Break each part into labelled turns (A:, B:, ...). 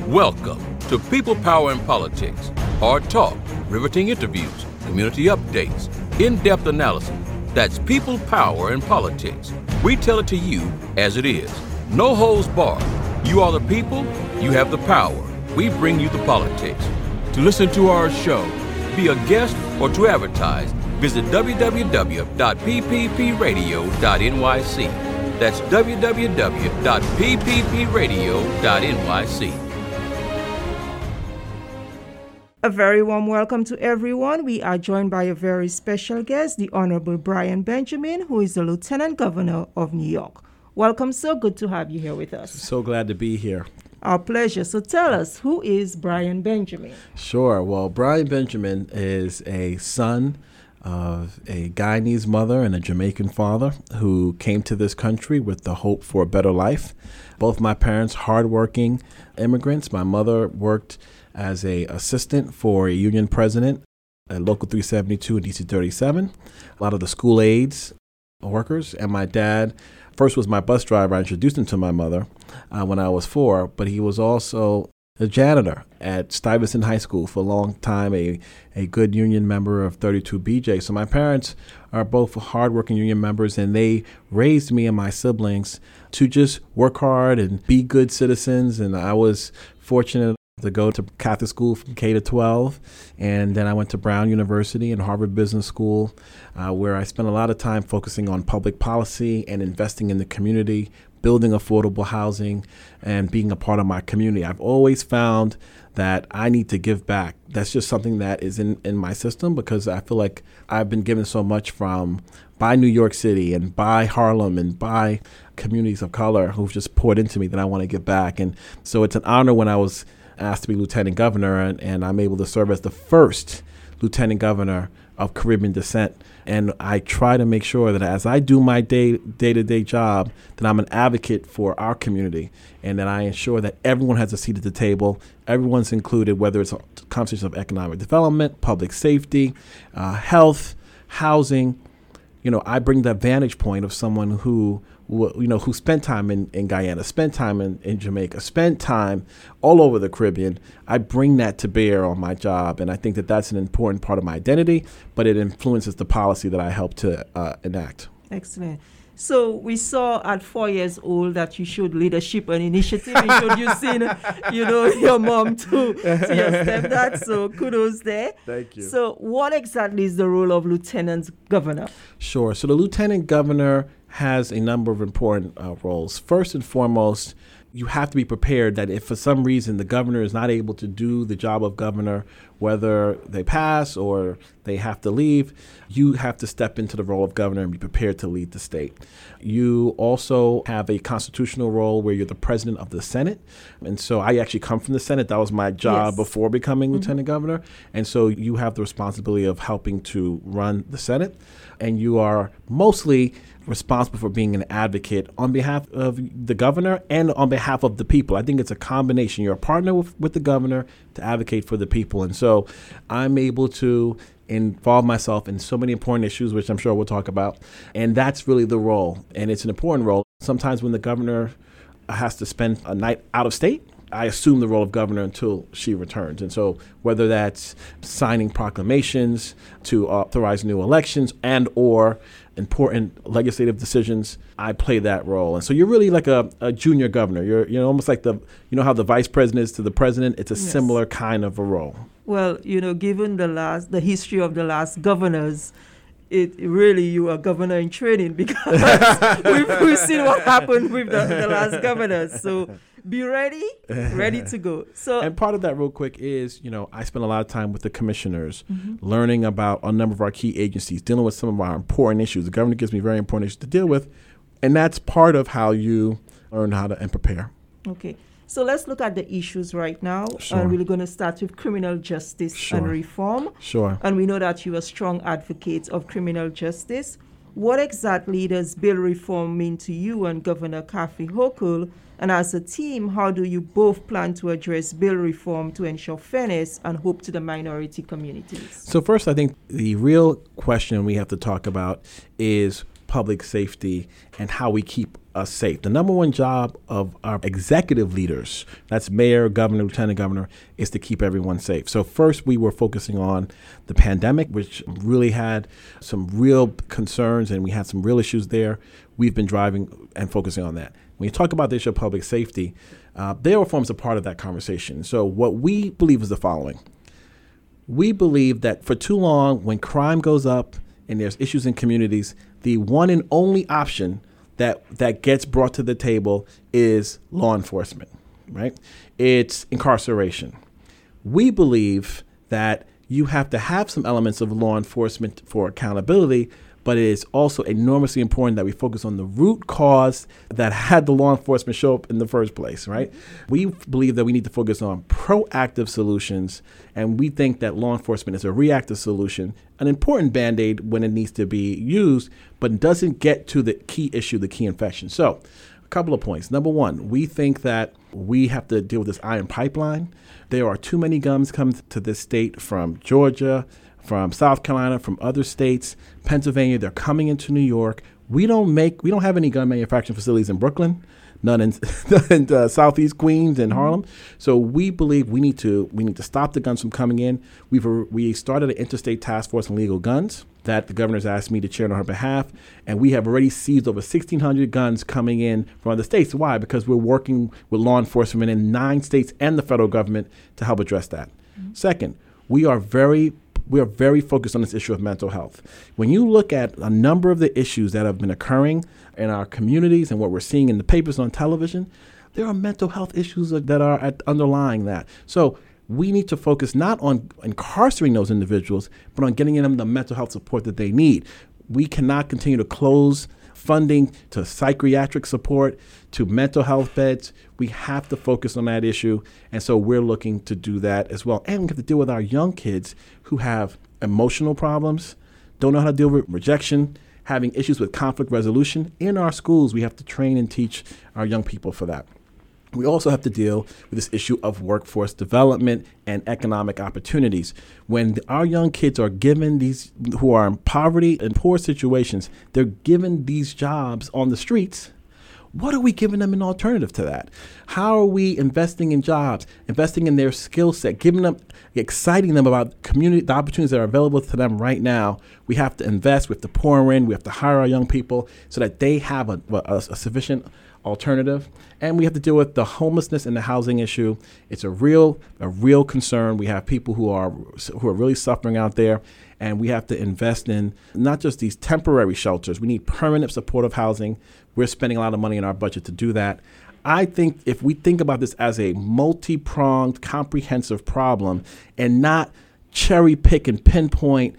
A: Welcome to People, Power, and Politics. Hard talk, riveting interviews, community updates, in-depth analysis. That's People, Power, and Politics. We tell it to you as it is. No holds barred. You are the people, you have the power. We bring you the politics. To listen to our show, be a guest, or to advertise, visit www.pppradio.nyc. That's www.pppradio.nyc.
B: A very warm welcome to everyone. We are joined by a very special guest, the Honorable Brian Benjamin, who is the Lieutenant Governor of New York. Welcome, sir. Good to have you here with us.
C: So glad to be here.
B: Our pleasure. So tell us, who is Brian Benjamin?
C: Sure. Well, Brian Benjamin is a son of a Guyanese mother and a Jamaican father who came to this country with the hope for a better life. Both my parents, hardworking immigrants. My mother worked as a assistant for a union president at Local 372 and DC 37. A lot of the school aides workers. And my dad first was my bus driver. I introduced him to my mother when I was 4, but he was also a janitor at Stuyvesant High School for a long time, a good union member of 32BJ. So my parents are both hardworking union members, and they raised me and my siblings to just work hard and be good citizens. And I was fortunate to go to Catholic school from K to 12, and then I went to Brown University and Harvard Business School, where I spent a lot of time focusing on public policy and investing in the community, building affordable housing, and being a part of my community. I've always found that I need to give back. That's just something that is in my system, because I feel like I've been given so much by New York City and by Harlem and by communities of color who've just poured into me that I want to give back. And so it's an honor when I was asked to be lieutenant governor, and I'm able to serve as the first lieutenant governor of Caribbean descent. And I try to make sure that as I do my day-to-day job, that I'm an advocate for our community, and that I ensure that everyone has a seat at the table, everyone's included, whether it's a conversation of economic development, public safety, health, housing. You know, I bring the vantage point of someone who spent time in Guyana, spent time in Jamaica, spent time all over the Caribbean. I bring that to bear on my job, and I think that that's an important part of my identity, but it influences the policy that I help to enact.
B: Excellent. So we saw at 4 years old that you showed leadership and initiative, introducing, your mom to your stepdad. So kudos there.
C: Thank you.
B: So what exactly is the role of Lieutenant Governor?
C: Sure. So the Lieutenant Governor has a number of important roles. First and foremost, you have to be prepared that if for some reason the governor is not able to do the job of governor, whether they pass or they have to leave, you have to step into the role of governor and be prepared to lead the state. You also have a constitutional role where you're the president of the Senate. And so I actually come from the Senate. That was my job before becoming lieutenant governor. And so you have the responsibility of helping to run the Senate. And you are mostly responsible for being an advocate on behalf of the governor and on behalf of the people. I think it's a combination. You're a partner with the governor to advocate for the people. And so I'm able to involve myself in so many important issues, which I'm sure we'll talk about. And that's really the role. And it's an important role. Sometimes when the governor has to spend a night out of state, I assume the role of governor until she returns. And so whether that's signing proclamations to authorize new elections and or important legislative decisions, I play that role. And so you're really like a junior governor. You're almost like how the vice president is to the president. It's a similar kind of a role.
B: Well, given the history of the last governors, you are governor in training, because we've seen what happened with the last governors. So be ready to go. So,
C: and part of that real quick is, I spend a lot of time with the commissioners, learning about a number of our key agencies, dealing with some of our important issues. The governor gives me very important issues to deal with, and that's part of how you learn how to and prepare.
B: Okay. So let's look at the issues right now.
C: Sure.
B: And we're going to start with criminal justice and reform.
C: Sure.
B: And we know that you're a strong advocate of criminal justice. What exactly does bill reform mean to you and Governor Kathy Hochul? And as a team, how do you both plan to address bill reform to ensure fairness and hope to the minority communities?
C: So first, I think the real question we have to talk about is public safety and how we keep us safe. The number one job of our executive leaders, that's mayor, governor, lieutenant governor, is to keep everyone safe. So first we were focusing on the pandemic, which really had some real concerns and we had some real issues there. We've been driving and focusing on that. When you talk about the issue of public safety, bail reform is a part of that conversation. So what we believe is the following. We believe that for too long, when crime goes up and there's issues in communities, the one and only option that gets brought to the table is law enforcement, right? It's incarceration. We believe that you have to have some elements of law enforcement for accountability, but it is also enormously important that we focus on the root cause that had the law enforcement show up in the first place, right? We believe that we need to focus on proactive solutions, and we think that law enforcement is a reactive solution, an important Band-Aid when it needs to be used, but doesn't get to the key issue, the key infection. So a couple of points. Number one, we think that we have to deal with this iron pipeline. There are too many guns coming to this state from Georgia, from South Carolina, from other states, Pennsylvania. They're coming into New York. We don't have any gun manufacturing facilities in Brooklyn, none in Southeast Queens and Harlem. So we believe we need to stop the guns from coming in. We started an interstate task force on legal guns that the governor's asked me to chair on her behalf, and we have already seized over 1,600 guns coming in from other states. Why? Because we're working with law enforcement in 9 states and the federal government to help address that. Second, we are very focused on this issue of mental health. When you look at a number of the issues that have been occurring in our communities and what we're seeing in the papers on television, there are mental health issues that are underlying that. So we need to focus not on incarcerating those individuals, but on getting them the mental health support that they need. We cannot continue to close funding to psychiatric support, to mental health beds. We have to focus on that issue. And so we're looking to do that as well. And we have to deal with our young kids who have emotional problems, don't know how to deal with rejection, having issues with conflict resolution. In our schools, we have to train and teach our young people for that. We also have to deal with this issue of workforce development and economic opportunities. When our young kids are given who are in poverty and poor situations, they're given these jobs on the streets. What are we giving them an alternative to that? How are we investing in jobs, investing in their skill set, exciting them about the opportunities that are available to them right now? We have to invest, we have to pour in, we have to hire our young people so that they have a sufficient alternative. And we have to deal with the homelessness and the housing issue. It's a real concern. We have people who are really suffering out there, and we have to invest in not just these temporary shelters. We need permanent supportive housing. We're spending a lot of money in our budget to do that. I think if we think about this as a multi-pronged, comprehensive problem and not cherry pick and pinpoint,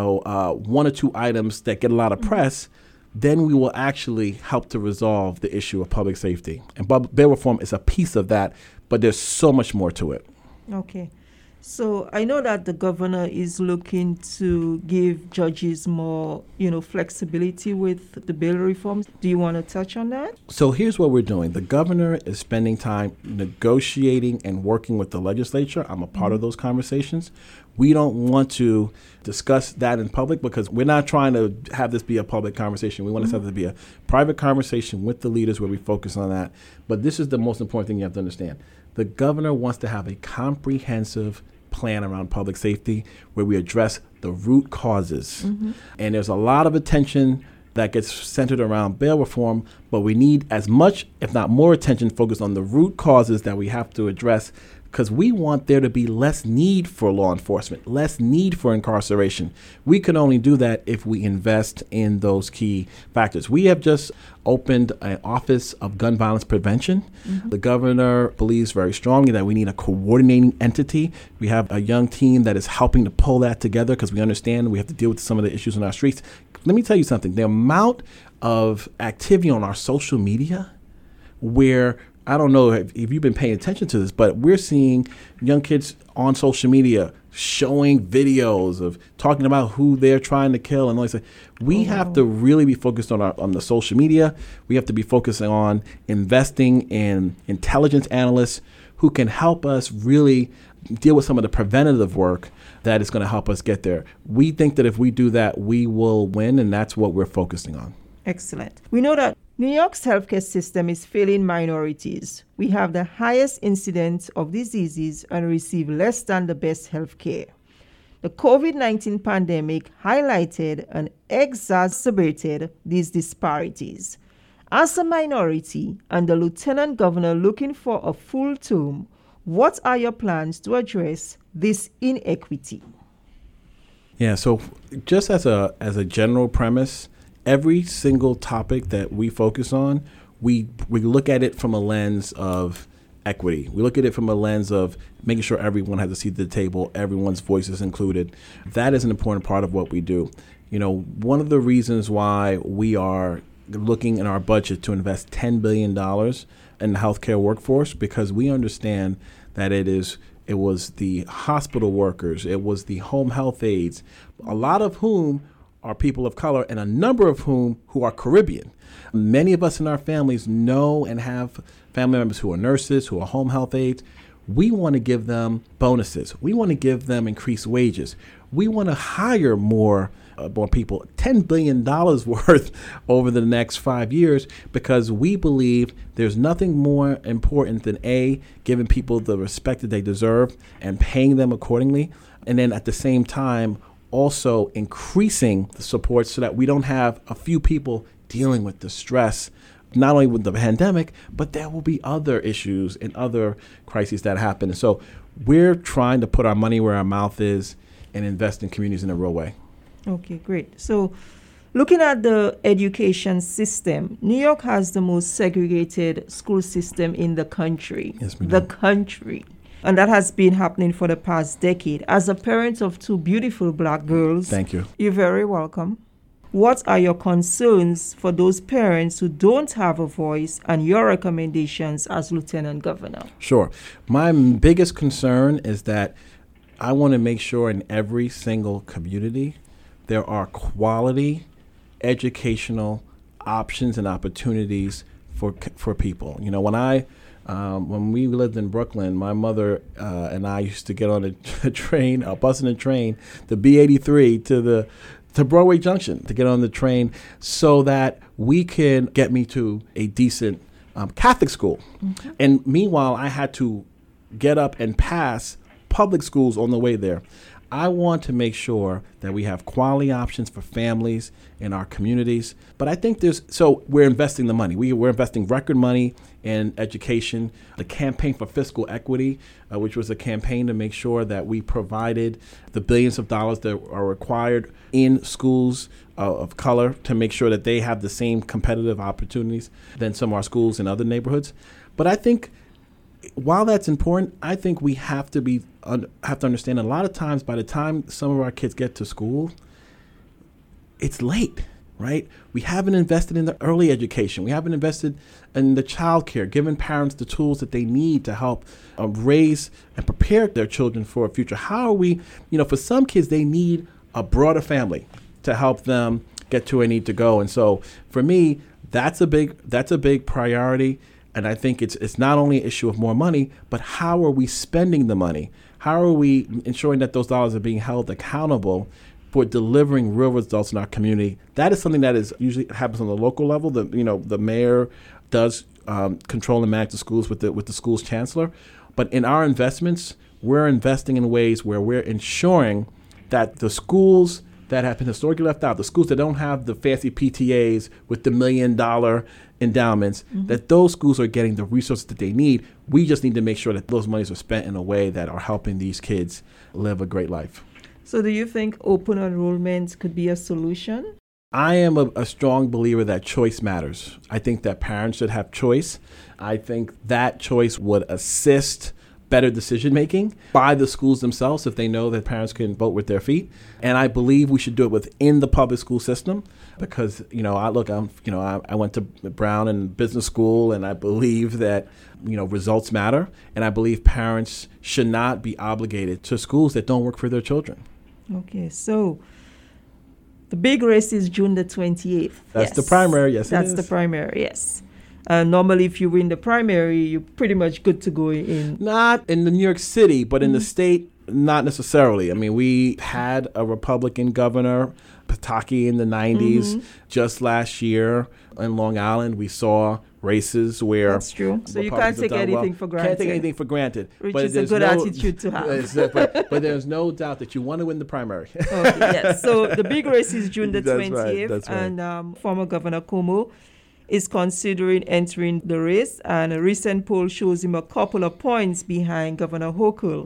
C: one or two items that get a lot of press, then we will actually help to resolve the issue of public safety. And bail reform is a piece of that, but there's so much more to it.
B: Okay. So I know that the governor is looking to give judges more, flexibility with the bail reforms. Do you want to touch on that?
C: So here's what we're doing. The governor is spending time negotiating and working with the legislature. I'm a part of those conversations. We don't want to discuss that in public because we're not trying to have this be a public conversation. We want to have it be a private conversation with the leaders where we focus on that. But this is the most important thing you have to understand. The governor wants to have a comprehensive plan around public safety where we address the root causes. And there's a lot of attention that gets centered around bail reform, but we need as much, if not more attention focused on the root causes that we have to address, because we want there to be less need for law enforcement, less need for incarceration. We can only do that if we invest in those key factors. We have just opened an Office of Gun Violence Prevention. The governor believes very strongly that we need a coordinating entity. We have a young team that is helping to pull that together because we understand we have to deal with some of the issues on our streets. Let me tell you something. The amount of activity on our social media where I don't know if you've been paying attention to this, but we're seeing young kids on social media showing videos of talking about who they're trying to kill and all this. We have to really be focused on the social media. We have to be focusing on investing in intelligence analysts who can help us really deal with some of the preventative work that is going to help us get there. We think that if we do that, we will win, and that's what we're focusing on.
B: Excellent. We know that New York's healthcare system is failing minorities. We have the highest incidence of diseases and receive less than the best healthcare. The COVID-19 pandemic highlighted and exacerbated these disparities. As a minority and the Lieutenant Governor looking for a full term, what are your plans to address this inequity?
C: Yeah, so just as a general premise, every single topic that we focus on, we look at it from a lens of equity. We look at it from a lens of making sure everyone has a seat at the table, everyone's voice is included. That is an important part of what we do. You know, one of the reasons why we are looking in our budget to invest $10 billion in the healthcare workforce, because we understand that it was the hospital workers, it was the home health aides, a lot of whom are people of color and a number of whom who are Caribbean. Many of us in our families know and have family members who are nurses, who are home health aides. We want to give them bonuses. We want to give them increased wages. We want to hire more people, $10 billion worth over the next 5 years, because we believe there's nothing more important than A, giving people the respect that they deserve and paying them accordingly. And then at the same time, also increasing the support so that we don't have a few people dealing with the stress, not only with the pandemic, but there will be other issues and other crises that happen. And so we're trying to put our money where our mouth is and invest in communities in a real way.
B: Okay, great. So looking at the education system, New York has the most segregated school system in the country.
C: Yes, we do.
B: The country. And that has been happening for the past decade. As a parent of two beautiful black girls,
C: Thank you.
B: You're very welcome. What are your concerns for those parents who don't have a voice and your recommendations as Lieutenant Governor?
C: Sure. My biggest concern is that I want to make sure in every single community there are quality educational options and opportunities for people. You know, when we lived in Brooklyn, my mother and I used to get on a bus and a train, the B83 to Broadway Junction to get on the train so that we can get me to a decent Catholic school. Mm-hmm. And meanwhile, I had to get up and pass public schools on the way there. I want to make sure that we have quality options for families in our communities. But I think we're investing the money. We're investing record money in education. The Campaign for Fiscal Equity, which was a campaign to make sure that we provided the billions of dollars that are required in schools of color to make sure that they have the same competitive opportunities than some of our schools in other neighborhoods. But I think while that's important, I think we have to understand a lot of times by the time some of our kids get to school, it's late, right? We haven't invested in the early education. We haven't invested in the child care, giving parents the tools that they need to help raise and prepare their children for a future. How are we, for some kids, they need a broader family to help them get to where they need to go. And so for me, that's a big priority. And I think it's not only an issue of more money, but how are we spending the money? How are we ensuring that those dollars are being held accountable for delivering real results in our community? That is something that is usually happens on the local level. The mayor does control and manage the schools with the school's chancellor. But in our investments, we're investing in ways where we're ensuring that the schools that have been historically left out, the schools that don't have the fancy PTAs with the $1 million endowments, mm-hmm. that those schools are getting the resources that they need. We just need to make sure that those monies are spent in a way that are helping these kids live a great life.
B: So do you think open enrollment could be a solution?
C: I am a strong believer that choice matters. I think that parents should have choice. I think that choice would assist better decision making by the schools themselves if they know that parents can vote with their feet. And I believe we should do it within the public school system because, I went to Brown and business school, and I believe that, results matter. And I believe parents should not be obligated to schools that don't work for their children.
B: Okay, so the big race is June the 28th.
C: That's the primary, yes.
B: That's the primary, yes. Normally, if you win the primary, you're pretty much good to go in.
C: Not in New York City, but in the state, not necessarily. I mean, we had a Republican governor Pataki in the 90s. Just last year in Long Island, we saw races where...
B: That's true. So you can't take anything for granted.
C: Can't take anything for granted.
B: Which is a good attitude to have.
C: But there's no doubt that you want to win the primary.
B: Okay, yes. So the big race is June the 20th.
C: That's right.
B: And former Governor Cuomo is considering entering the race. And a recent poll shows him a couple of points behind Governor Hochul,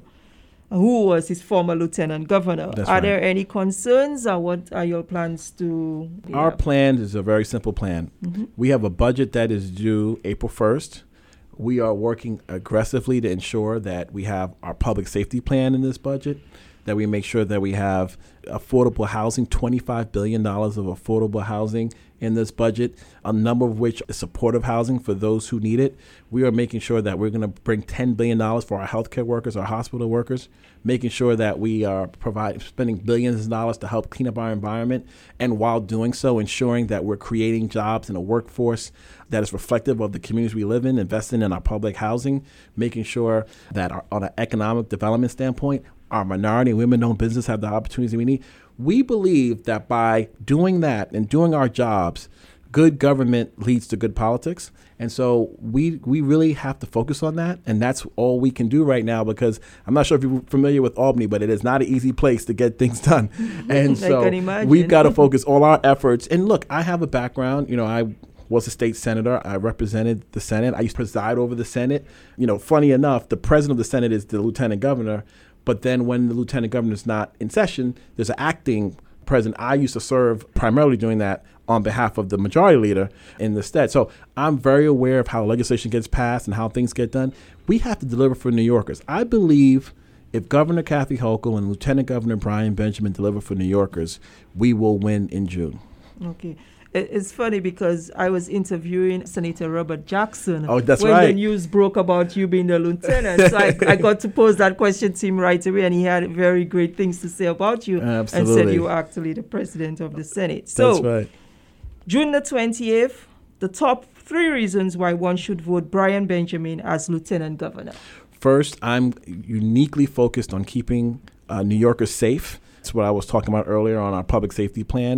B: who was his former lieutenant governor. Are there any concerns, or what are your plans to...
C: Our plan is a very simple plan. We have a budget that is due April 1st. We are working aggressively to ensure that we have our public safety plan in this budget, that we make sure that we have affordable housing, $25 billion of affordable housing in this budget, a number of which is supportive housing for those who need it. We are making sure that we're going to bring $10 billion for our healthcare workers, our hospital workers, making sure that we are spending billions of dollars to help clean up our environment, and while doing so, ensuring that we're creating jobs in a workforce that is reflective of the communities we live in, investing in our public housing, making sure that on an economic development standpoint, our minority and women-owned business have the opportunities we need. We believe that by doing that and doing our jobs, good government leads to good politics. And so we really have to focus on that. And that's all we can do right now, because I'm not sure if you're familiar with Albany, but it is not an easy place to get things done. And so we've got to focus all our efforts. And look, I have a background. I was a state senator. I represented the Senate. I used to preside over the Senate. Funny enough, the president of the Senate is the lieutenant governor. But then when the lieutenant governor is not in session, there's an acting president. I used to serve primarily doing that on behalf of the majority leader in the state. So I'm very aware of how legislation gets passed and how things get done. We have to deliver for New Yorkers. I believe if Governor Kathy Hochul and Lieutenant Governor Brian Benjamin deliver for New Yorkers, we will win in June.
B: Okay. It's funny because I was interviewing Senator Robert Jackson
C: when
B: the news broke about you being the lieutenant. So I got to pose that question to him right away, and he had very great things to say about you.
C: Absolutely.
B: And said you were actually the president of the Senate.
C: So, that's right.
B: June the 20th, the top 3 reasons why one should vote Brian Benjamin as lieutenant governor.
C: First, I'm uniquely focused on keeping New Yorkers safe. That's what I was talking about earlier on our public safety plan.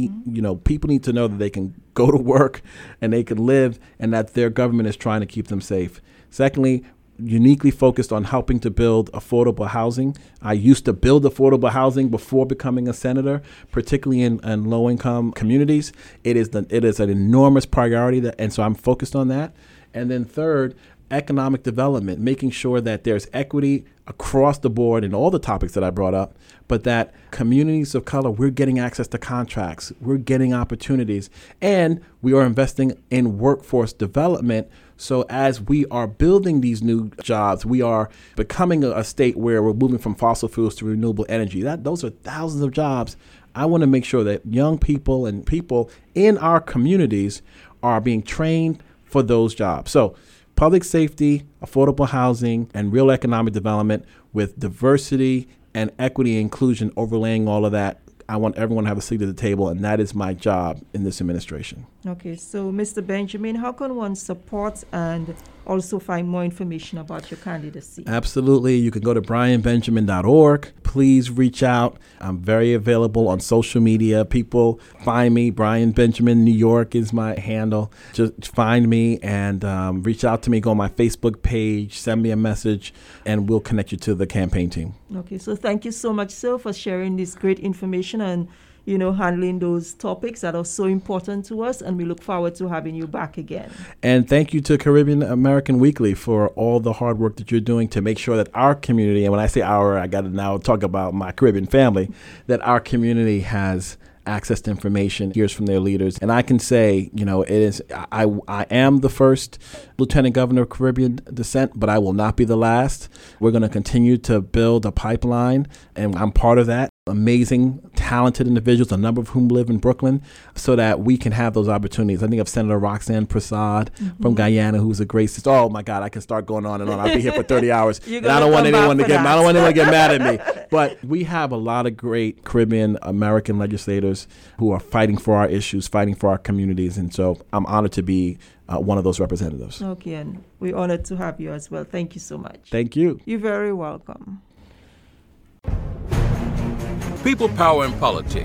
C: People need to know that they can go to work and they can live, and that their government is trying to keep them safe. Secondly, uniquely focused on helping to build affordable housing. I used to build affordable housing before becoming a senator, particularly in low-income communities. It is an enormous priority, and so I'm focused on that. And then third, economic development, making sure that there's equity across the board in all the topics that I brought up, but that communities of color, we're getting access to contracts, we're getting opportunities, and we are investing in workforce development. So as we are building these new jobs, we are becoming a state where we're moving from fossil fuels to renewable energy. Those are thousands of jobs. I want to make sure that young people and people in our communities are being trained for those jobs. So public safety, affordable housing, and real economic development with diversity and equity and inclusion overlaying all of that. I want everyone to have a seat at the table, and that is my job in this administration.
B: Okay, so Mr. Benjamin, how can one support and also find more information about your candidacy?
C: Absolutely. You can go to brianbenjamin.org. Please reach out. I'm very available on social media. People find me. Brian Benjamin New York is my handle. Just find me and reach out to me. Go on my Facebook page, send me a message, and we'll connect you to the campaign team.
B: Okay, so thank you so much, sir, for sharing this great information and handling those topics that are so important to us, and we look forward to having you back again.
C: And thank you to Caribbean American Weekly for all the hard work that you're doing to make sure that our community, and when I say our, I got to now talk about my Caribbean family, that our community has access to information, hears from their leaders. And I can say, it is, I am the first lieutenant governor of Caribbean descent, but I will not be the last. We're going to continue to build a pipeline, and I'm part of that. Amazing, talented individuals, a number of whom live in Brooklyn, so that we can have those opportunities. I think of Senator Roxanne Prasad from Guyana, who's a great sister. Oh my God, I can start going on and on. I'll be here for 30 hours. And I don't want anyone to get mad at me. But we have a lot of great Caribbean American legislators who are fighting for our issues, fighting for our communities. And so I'm honored to be one of those representatives.
B: Okay, and we're honored to have you as well. Thank you so much.
C: Thank you.
B: You're very welcome.
A: People, Power, and Politics,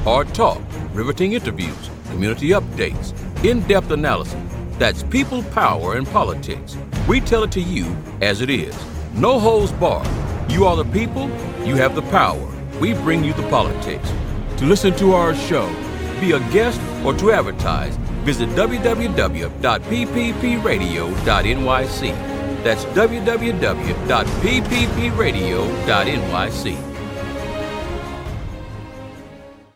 A: hard talk, riveting interviews, community updates, in-depth analysis. That's people, power, and politics. We tell it to you as it is. No holds barred. You are the people, you have the power. We bring you the politics. To listen to our show, be a guest, or to advertise, visit www.pppradio.nyc. That's www.pppradio.nyc.